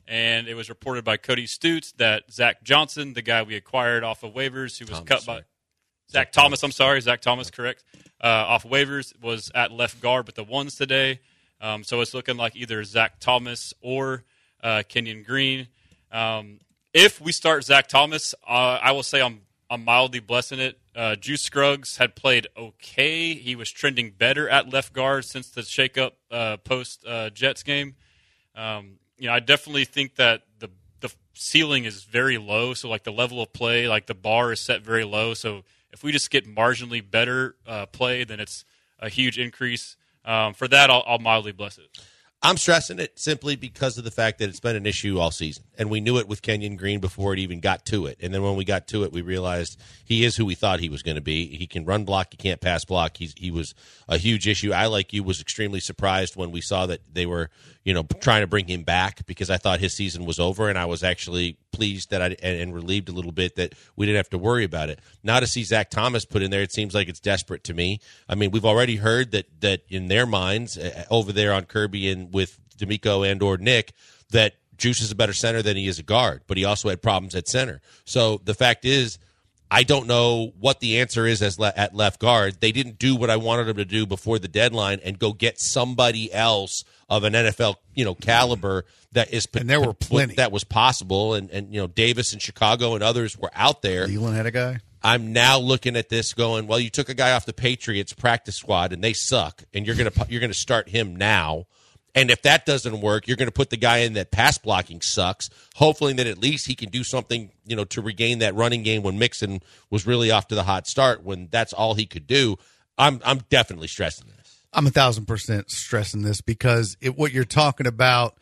S8: And it was reported by Cody Stutes that Zach Johnson, the guy we acquired off of waivers, who was
S4: Thomas,
S8: cut by
S4: right.
S8: Zach Thomas, I'm sorry, Zach Thomas, correct, uh, off waivers, was at left guard with the ones today. Um, so it's looking like either Zach Thomas or uh, Kenyon Green. Um, if we start Zach Thomas, uh, I will say I'm I'm mildly blessing it. Uh, Juice Scruggs had played okay. He was trending better at left guard since the shakeup uh, post uh, Jets game. Um, you know, I definitely think that the the ceiling is very low. So like the level of play, like the bar is set very low. So if we just get marginally better uh, play, then it's a huge increase. Um, for that, I'll, I'll mildly bless it.
S4: I'm stressing it simply because of the fact that it's been an issue all season. And we knew it with Kenyon Green before it even got to it. And then when we got to it, we realized he is who we thought he was going to be. He can run block. He can't pass block. He's, he was a huge issue. I, like you, was extremely surprised when we saw that they were, you know, trying to bring him back because I thought his season was over. And I was actually pleased that I and, and relieved a little bit that we didn't have to worry about it. Now to see Zach Thomas put in there, it seems like it's desperate to me. I mean, we've already heard that, that in their minds uh, over there on Kirby and with D'Amico and or Nick, that Juice is a better center than he is a guard, but he also had problems at center. So the fact is, I don't know what the answer is as le- at left guard. They didn't do what I wanted them to do before the deadline and go get somebody else of an N F L, you know, caliber that is
S5: and there were plenty
S4: that was possible, and and you know Davis in Chicago and others were out there.
S5: Cleveland had a guy.
S4: I'm now looking at this going, well, you took a guy off the Patriots practice squad and they suck, and you're gonna you're gonna start him now. And if that doesn't work, you're going to put the guy in that pass blocking sucks, hopefully that at least he can do something, you know, to regain that running game when Mixon was really off to the hot start, when that's all he could do. I'm I'm definitely stressing this.
S5: I'm a thousand percent stressing this because it, what you're talking about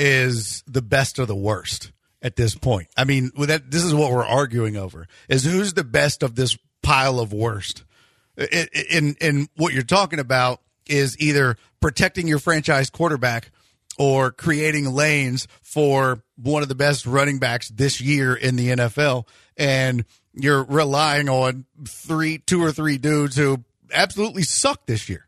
S5: is the best of the worst at this point. I mean, with that, this is what we're arguing over, is who's the best of this pile of worst. And and what you're talking about is either protecting your franchise quarterback or creating lanes for one of the best running backs this year in the N F L. And you're relying on three, two or three dudes who absolutely suck this year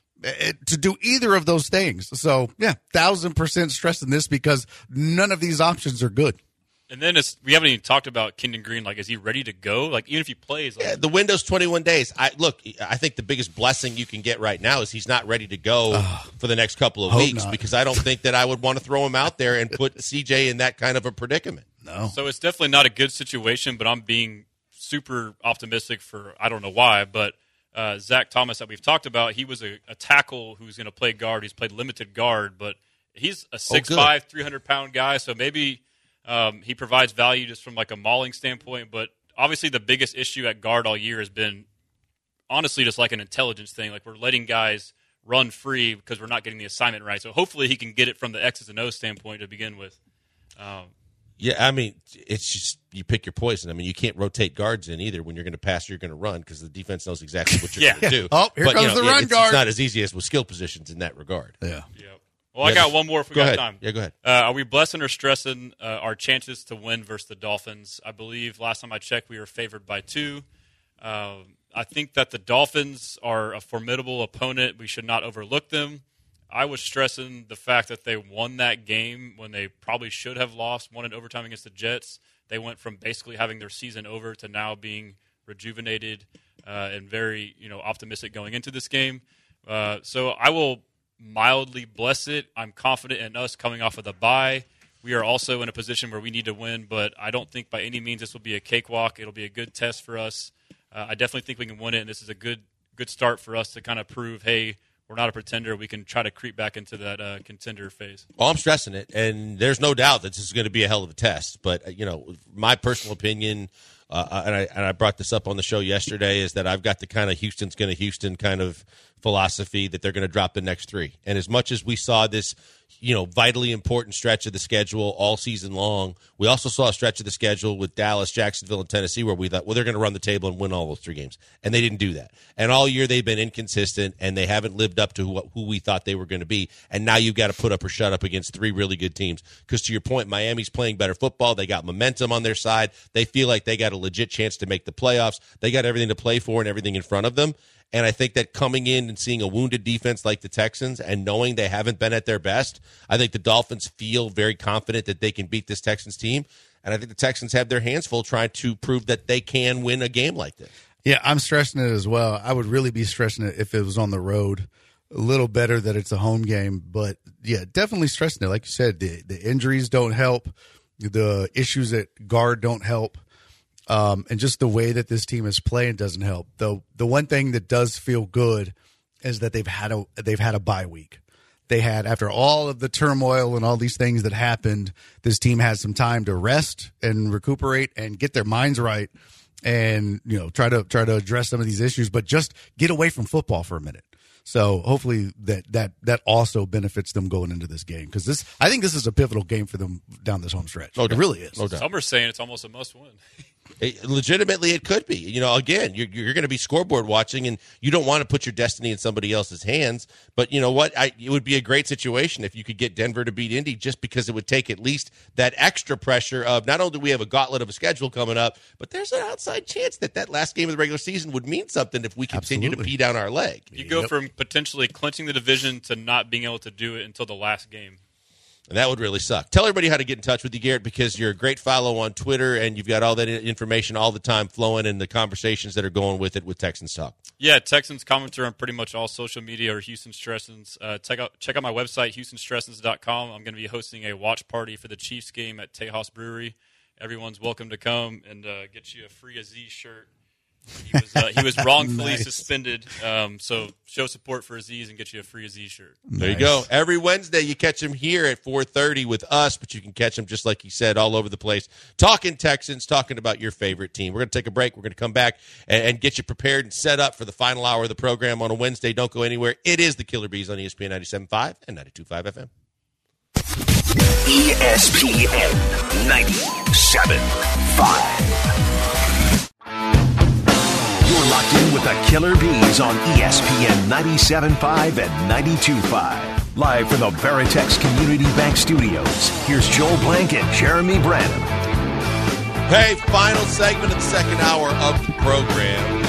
S5: to do either of those things. So, yeah, thousand percent stressing this because none of these options are good.
S8: And then it's, we haven't even talked about Kenyon Green. Like, is he ready to go? Like, even if he plays, like,
S4: yeah, the window's twenty-one days. I look. I think the biggest blessing you can get right now is he's not ready to go uh, for the next couple of weeks not. because I don't think that I would want to throw him out there and put C J in that kind of a predicament.
S5: No.
S8: So it's definitely not a good situation. But I'm being super optimistic for I don't know why, but uh, Zach Thomas that we've talked about, he was a, a tackle who's going to play guard. He's played limited guard, but he's a six five, three hundred pound guy. So maybe. Um, he provides value just from like a mauling standpoint, but obviously the biggest issue at guard all year has been honestly just like an intelligence thing. Like we're letting guys run free because we're not getting the assignment right. So hopefully he can get it from the X's and O's standpoint to begin with. Um,
S4: yeah, I mean, it's just you pick your poison. I mean, you can't rotate guards in either when you're going to pass or you're going to run because the defense knows exactly what you're
S8: yeah.
S4: going to do.
S5: Oh, here
S4: but,
S5: comes
S4: you know,
S5: the run
S4: it's,
S5: guard.
S4: It's not as easy as with skill positions in that regard.
S5: Yeah.
S8: Yeah. Well, I got one more if we
S4: go
S8: got
S4: ahead.
S8: time.
S4: Yeah, go ahead.
S8: Uh, are we blessing or stressing uh, our chances to win versus the Dolphins? I believe last time I checked, we were favored by two. Um, I think that the Dolphins are a formidable opponent. We should not overlook them. I was stressing the fact that they won that game when they probably should have lost, won in overtime against the Jets. They went from basically having their season over to now being rejuvenated uh, and very, you know, optimistic going into this game. Uh, so I will mildly bless it. I'm confident in us coming off of the bye. We are also in a position where we need to win, but I don't think by any means this will be a cakewalk. It'll be a good test for us. Uh, I definitely think we can win it, and this is a good good start for us to kind of prove, hey, we're not a pretender. We can try to creep back into that uh, contender phase.
S4: Well, I'm stressing it, and there's no doubt that this is going to be a hell of a test. But, you know, my personal opinion, uh, and, I, and I brought this up on the show yesterday, is that I've got the kind of Houston's going to Houston kind of philosophy that they're going to drop the next three. And as much as we saw this, you know, vitally important stretch of the schedule all season long, we also saw a stretch of the schedule with Dallas, Jacksonville, and Tennessee where we thought, well, they're going to run the table and win all those three games. And they didn't do that. And all year they've been inconsistent, and they haven't lived up to who, who we thought they were going to be. And now you've got to put up or shut up against three really good teams. Because to your point, Miami's playing better football. They got momentum on their side. They feel like they got a legit chance to make the playoffs. They got everything to play for and everything in front of them. And I think that coming in and seeing a wounded defense like the Texans and knowing they haven't been at their best, I think the Dolphins feel very confident that they can beat this Texans team. And I think the Texans have their hands full trying to prove that they can win a game like this.
S5: Yeah, I'm stressing it as well. I would really be stressing it if it was on the road. A little better that it's a home game. But, yeah, definitely stressing it. Like you said, the, the injuries don't help. The issues at guard don't help. Um, and just the way that this team is playing doesn't help. Though the one thing that does feel good is that they've had a they've had a bye week. They had, after all of the turmoil and all these things that happened, this team had some time to rest and recuperate and get their minds right, and you know try to try to address some of these issues, but just get away from football for a minute. So hopefully that that that also benefits them going into this game, because this I think this is a pivotal game for them down this home stretch.
S4: No
S5: it
S4: doubt.
S5: really is.
S4: No doubt.
S8: Some are saying it's almost a must-win.
S4: It, legitimately, it could be. You know, again, you're, you're going to be scoreboard watching, and you don't want to put your destiny in somebody else's hands. But you know what? I, it would be a great situation if you could get Denver to beat Indy, just because it would take at least that extra pressure of not only do we have a gauntlet of a schedule coming up, but there's an outside chance that that last game of the regular season would mean something if we continue
S5: Absolutely.
S4: to pee down our leg.
S8: You go
S5: Yep.
S8: from potentially clinching the division to not being able to do it until the last game.
S4: And that would really suck. Tell everybody how to get in touch with you, Garrett, because you're a great follow on Twitter, and you've got all that information all the time flowing, and the conversations that are going with it with Texans Talk.
S8: Yeah, Texans commenter on pretty much all social media or Houston Stressons. Uh, check out check out my website, houston stressons dot com. I'm going to be hosting a watch party for the Chiefs game at Tejas Brewery. Everyone's welcome to come and uh, get you a free Aziz shirt. He was uh, he was wrongfully
S5: Nice.
S8: suspended, um, so show support for Aziz and get you a free Aziz shirt.
S4: There you
S5: Nice.
S4: go. Every Wednesday, you catch him here at four thirty with us, but you can catch him, just like he said, all over the place, talking Texans, talking about your favorite team. We're going to take a break. We're going to come back and, and get you prepared and set up for the final hour of the program on a Wednesday. Don't go anywhere. It is the Killer Bees on E S P N ninety-seven point five and ninety-two point five F M.
S2: E S P N ninety-seven point five. You're locked in with the Killer Bees on E S P N ninety-seven point five and ninety-two point five. Live from the Veritex Community Bank Studios, here's Joel Blank and Jeremy Branham.
S4: Hey, final segment of the second hour of the program.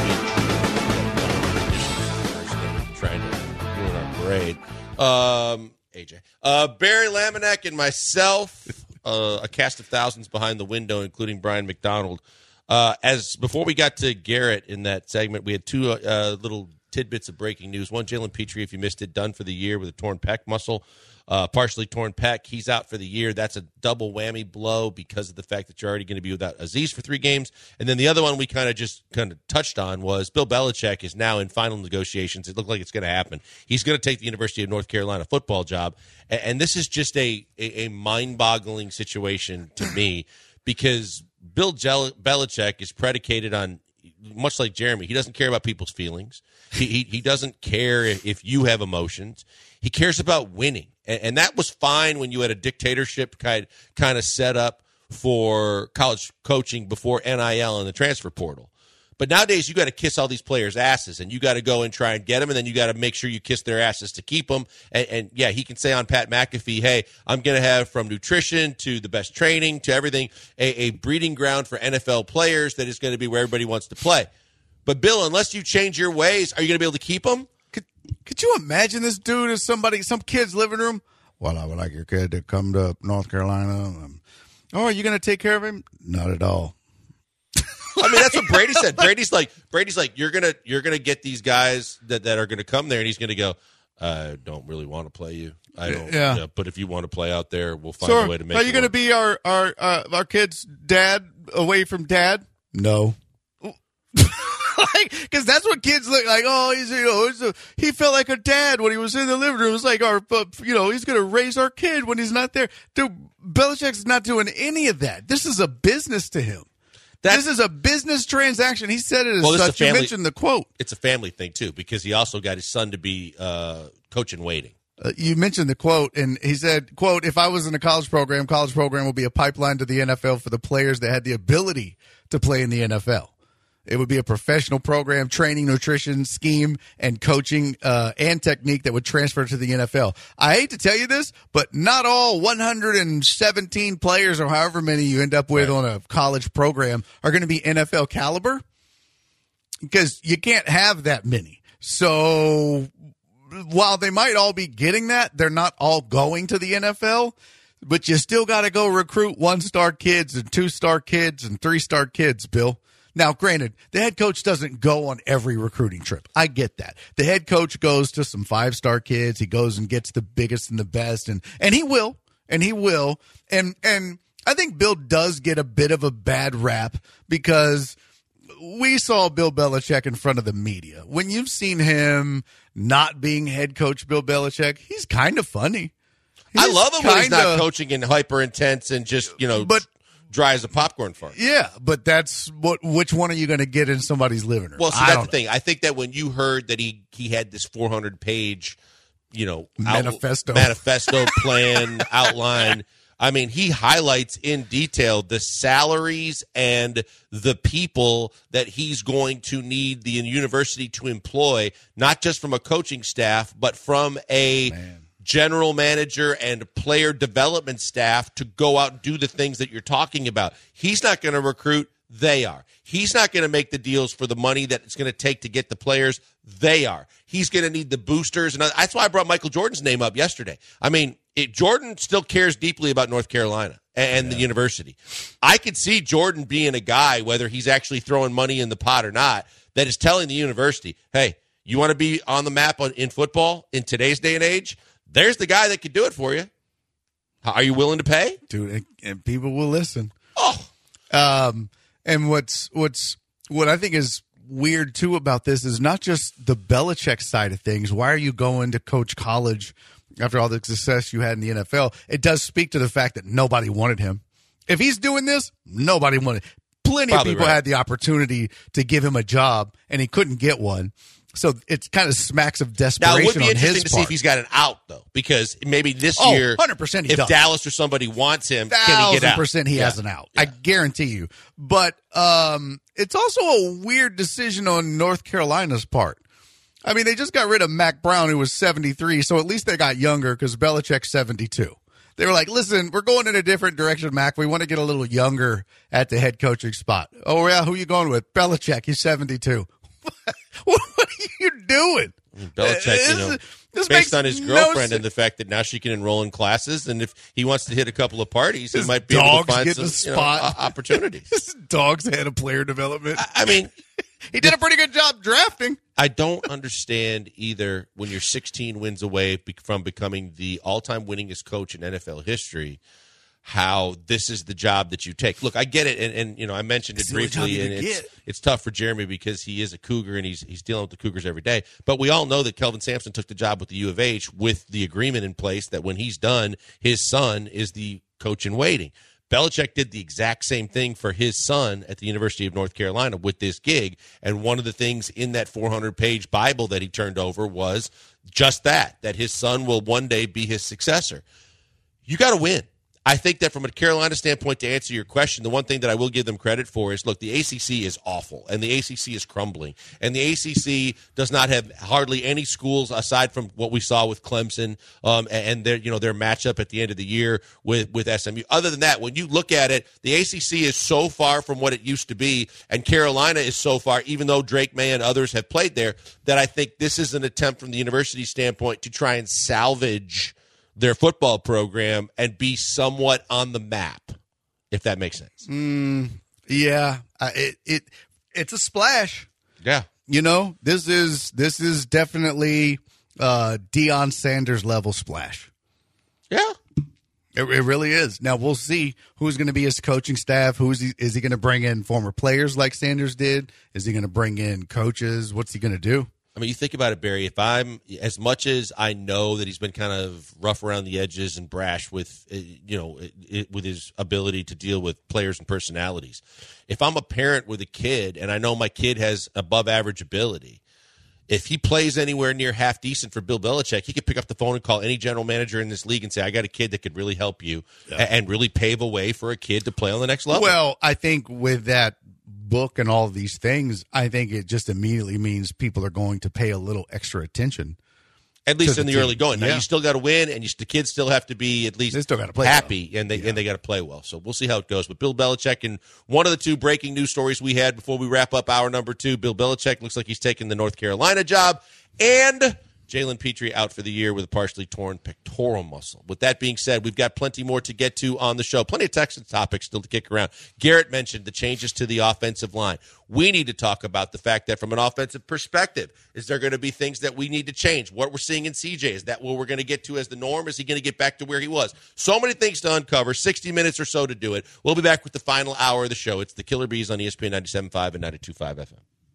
S4: Trying to ruin our parade. Um, A J. Uh, Barry Laminack and myself, uh, a cast of thousands behind the window, including Brian McDonald. Uh, as before we got to Garrett in that segment, we had two uh, little tidbits of breaking news. One, Jalen Petrie, if you missed it, done for the year with a torn pec muscle, uh, partially torn pec. He's out for the year. That's a double whammy blow because of the fact that you're already going to be without Aziz for three games. And then the other one we kind of just kind of touched on was Bill Belichick is now in final negotiations. It looked like it's going to happen. He's going to take the University of North Carolina football job. And, and this is just a, a, a mind-boggling situation to me, because Bill Jel- Belichick is predicated on, much like Jeremy, he doesn't care about people's feelings. He he, he doesn't care if, if you have emotions. He cares about winning. And, and that was fine when you had a dictatorship kind, kind of set up for college coaching before N I L and the transfer portal. But nowadays, you got to kiss all these players' asses, and you got to go and try and get them, and then you got to make sure you kiss their asses to keep them. And, and yeah, he can say on Pat McAfee, hey, I'm going to have from nutrition to the best training to everything, a, a breeding ground for N F L players that is going to be where everybody wants to play. But, Bill, unless you change your ways, are you going to be able to keep them?
S5: Could, could you imagine this dude as somebody, some kid's living room? Well, I would like your kid to come to North Carolina. Um, oh, are you going to take care of him? Not at all.
S4: I mean, that's what Brady said. Brady's like, Brady's like, you're gonna, you're gonna get these guys that, that are gonna come there, and he's gonna go, I don't really want to play you. I don't.
S5: Yeah.
S4: yeah, but if you want to play out there, we'll find
S5: Sure.
S4: a way to make.
S5: Are
S4: it
S5: you going to
S4: work.
S5: be our our uh, our kid's dad away from dad? No. Because that's what kids look like. Oh, he's you know he's a, he felt like a dad when he was in the living room. It's like our uh, you know he's going to raise our kid when he's not there. Dude, Belichick's not doing any of that. This is a business to him.
S4: That's,
S5: this is a business transaction. He said it as
S4: Well, this is
S5: such.
S4: a
S5: You
S4: family-
S5: mentioned the quote.
S4: It's a family thing too, because he also got his son to be uh, coach in waiting.
S5: Uh, you mentioned the quote, and he said, quote, if I was in a college program, college program would be a pipeline to the N F L for the players that had the ability to play in the N F L. It would be a professional program, training, nutrition, scheme, and coaching uh, and technique that would transfer to the N F L. I hate to tell you this, but not all one hundred seventeen players or however many you end up with
S4: Right.
S5: on a college program are going to be N F L caliber. because you can't have that many. So while they might all be getting that, they're not all going to the N F L. But you still got to go recruit one-star kids and two-star kids and three-star kids, Bill. Now, granted, the head coach doesn't go on every recruiting trip. I get that. The head coach goes to some five-star kids. He goes and gets the biggest and the best, and and he will, and he will. And and I think Bill does get a bit of a bad rap because we saw Bill Belichick in front of the media. When you've seen him not being head coach Bill Belichick, he's kind of funny.
S4: I love him when he's not coaching and hyper intense and just, you know, but, dry as a popcorn fart.
S5: Yeah, but that's what. Which one are you going to get in somebody's living room?
S4: Well, see, that's the thing. I think that when you heard that he, he had this four hundred page, you know,
S5: manifesto,
S4: out, manifesto plan outline, I mean, he highlights in detail the salaries and the people that he's going to need the university to employ, not just from a coaching staff, but from a Man. general manager and player development staff to go out and do the things that you're talking about. He's not going to recruit. They are. He's not going to make the deals for the money that it's going to take to get the players. They are. He's going to need the boosters. And that's why I brought Michael Jordan's name up yesterday. I mean, it, Jordan still cares deeply about North Carolina and yeah. the university. I could see Jordan being a guy, whether he's actually throwing money in the pot or not, that is telling the university, hey, you want to be on the map on, in football in today's day and age? There's the guy that could do it for you. Are you willing to pay?
S5: Dude, and, and people will listen.
S4: Oh.
S5: Um, and what's what's what I think is weird, too, about this is not just the Belichick side of things. Why are you going to coach college after all the success you had in the N F L? It does speak to the fact that nobody wanted him. If he's doing this, nobody wanted. Plenty Probably of people right. had the opportunity to give him a job, and he couldn't get one. So it kind of smacks of desperation.
S4: Now, it would be
S5: on
S4: interesting
S5: his
S4: to
S5: part.
S4: see if he's got an out, though, because maybe this
S5: oh,
S4: year,
S5: one hundred percent he
S4: if
S5: does.
S4: Dallas or somebody wants him,
S5: Thousand
S4: can he get out?
S5: percent he
S4: yeah.
S5: has an out.
S4: Yeah.
S5: I guarantee you. But um, it's also a weird decision on North Carolina's part. I mean, they just got rid of Mac Brown, who was seventy-three, so at least they got younger because Belichick's seventy-two. They were like, listen, we're going in a different direction, Mac. We want to get a little younger at the head coaching spot. Oh, yeah, who are you going with? Belichick, he's seventy-two. What are you doing?
S4: Belichick, you know, this based on his girlfriend no and the fact that now she can enroll in classes, and if he wants to hit a couple of parties, he might be able to find some spot. You know, opportunities.
S5: His dog's head of player development.
S4: I, I mean,
S5: he did a pretty good job drafting.
S4: I don't understand either when you're sixteen wins away from becoming the all-time winningest coach in N F L history, how this is the job that you take. Look, I get it, and, and you know, I mentioned it briefly, and it's get. it's tough for Jeremy because he is a Cougar and he's he's dealing with the Cougars every day. But we all know that Kelvin Sampson took the job with the U of H with the agreement in place that when he's done, his son is the coach in waiting. Belichick did the exact same thing for his son at the University of North Carolina with this gig, and one of the things in that four hundred page Bible that he turned over was just that, that his son will one day be his successor. You got to win. I think that from a Carolina standpoint, to answer your question, the one thing that I will give them credit for is, look, the A C C is awful, and the A C C is crumbling. And the A C C does not have hardly any schools aside from what we saw with Clemson um, and their, you know, their matchup at the end of the year with, with S M U. Other than that, when you look at it, the A C C is so far from what it used to be, and Carolina is so far, even though Drake May and others have played there, that I think this is an attempt from the university standpoint to try and salvage their football program and be somewhat on the map, if that makes sense.
S5: Mm, yeah, uh, it it it's a splash.
S4: Yeah,
S5: you know, this is this is definitely uh, Deion Sanders level splash.
S4: Yeah,
S5: it, it really is. Now we'll see who's going to be his coaching staff. Who's he, is he going to bring in former players like Sanders did? Is he going to bring in coaches? What's he going to do?
S4: I mean, you think about it, Barry, if I'm, as much as I know that he's been kind of rough around the edges and brash with, you know, with his ability to deal with players and personalities, if I'm a parent with a kid and I know my kid has above average ability, if he plays anywhere near half decent for Bill Belichick, he could pick up the phone and call any general manager in this league and say, I got a kid that could really help you yeah. and really pave a way for a kid to play on the next level.
S5: Well, I think with that book and all of these things, I think it just immediately means people are going to pay a little extra attention
S4: At least
S5: to
S4: in the,
S5: the
S4: early going. Now,
S5: yeah.
S4: you still got to win, and you, the kids still have to be at least
S5: they still play
S4: happy,
S5: well.
S4: and they
S5: yeah.
S4: and they got to play well. So we'll see how it goes. But Bill Belichick, and one of the two breaking news stories we had before we wrap up hour number two, Bill Belichick looks like he's taking the North Carolina job, and Jalen Petrie out for the year with a partially torn pectoral muscle. With that being said, we've got plenty more to get to on the show. Plenty of Texans topics still to kick around. Garrett mentioned the changes to the offensive line. We need to talk about the fact that from an offensive perspective, is there going to be things that we need to change? What we're seeing in C J, is that what we're going to get to as the norm? Is he going to get back to where he was? So many things to uncover, sixty minutes or so to do it. We'll be back with the final hour of the show. It's the Killer Bees on E S P N ninety-seven point five and ninety-two point five F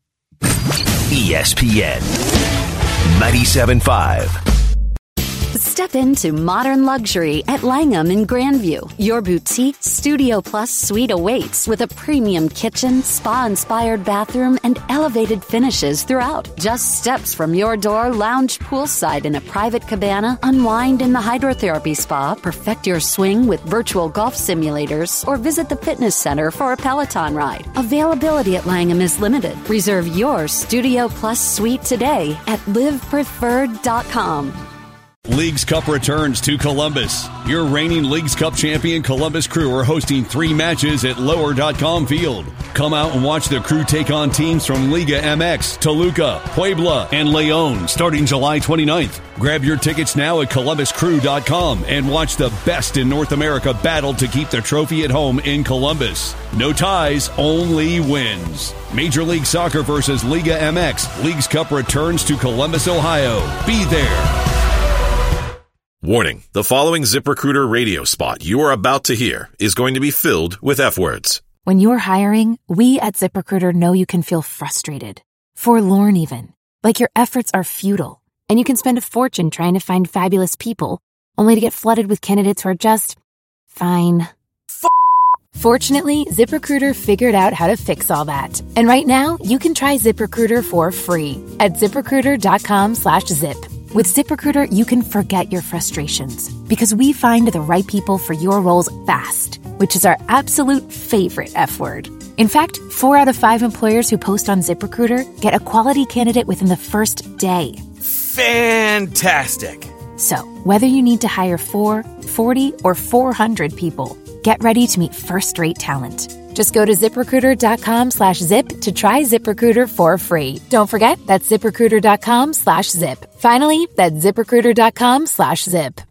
S4: M.
S2: E S P N ninety-seven point five.
S1: Step into modern luxury at Langham in Grandview. Your boutique Studio Plus suite awaits with a premium kitchen, spa-inspired bathroom, and elevated finishes throughout. Just steps from your door, lounge poolside in a private cabana, unwind in the hydrotherapy spa, perfect your swing with virtual golf simulators, or visit the fitness center for a Peloton ride. Availability at Langham is limited. Reserve your Studio Plus suite today at live preferred dot com.
S9: Leagues Cup returns to Columbus. Your reigning Leagues Cup champion Columbus Crew are hosting three matches at lower dot com field. Come out and watch the Crew take on teams from Liga M X, Toluca, Puebla, and Leon starting July twenty-ninth. Grab your tickets now at columbus crew dot com and watch the best in North America battle to keep the trophy at home in Columbus. No ties, only wins. Major League Soccer versus Liga M X. Leagues Cup returns to Columbus, Ohio. Be there.
S10: Warning, the following ZipRecruiter radio spot you are about to hear is going to be filled with F-words.
S11: When you're hiring, we at ZipRecruiter know you can feel frustrated, forlorn even, like your efforts are futile, and you can spend a fortune trying to find fabulous people, only to get flooded with candidates who are just fine. F- Fortunately, ZipRecruiter figured out how to fix all that. And right now, you can try ZipRecruiter for free at ZipRecruiter.com slash zip. With ZipRecruiter, you can forget your frustrations because we find the right people for your roles fast, which is our absolute favorite F word. In fact, four out of five employers who post on ZipRecruiter get a quality candidate within the first day.
S12: Fantastic.
S11: So, whether you need to hire four, forty, or four hundred people, get ready to meet first-rate talent. Just go to ZipRecruiter.com slash zip to try ZipRecruiter for free. Don't forget, that's ZipRecruiter.com slash zip. Finally, that's ZipRecruiter.com slash zip.